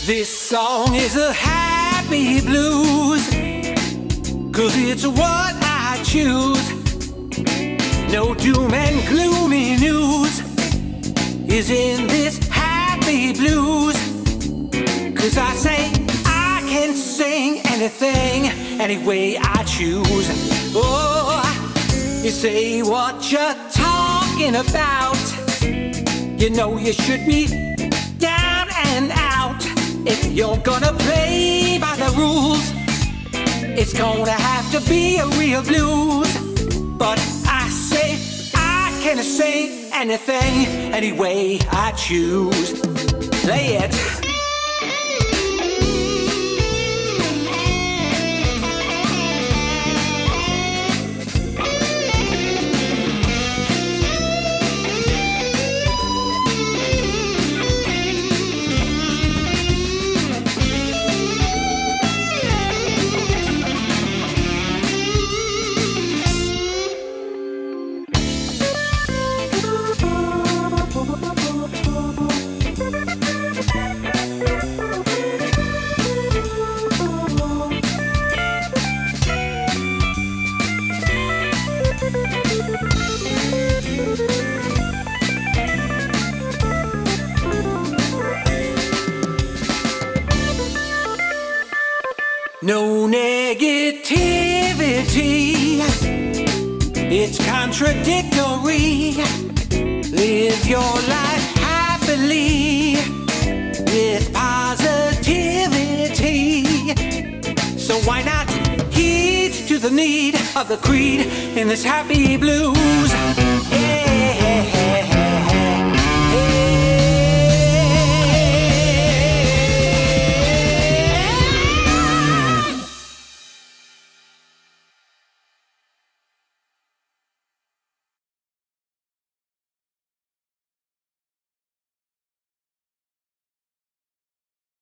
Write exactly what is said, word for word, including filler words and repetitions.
This song is a happy blues, 'cause it's what I choose. No doom and gloomy news is in this happy blues, 'cause I say I can sing anything, any way I choose. Oh, you say what you're talking about, you know you should be down and out. If you're gonna play by the rules, it's gonna have to be a real blues. But I say I can sing anything, any way I choose. Play it. No negativity, it's contradictory. Live your life happily with positivity. So why not heed to the need of the creed in this happy blues? Yeah.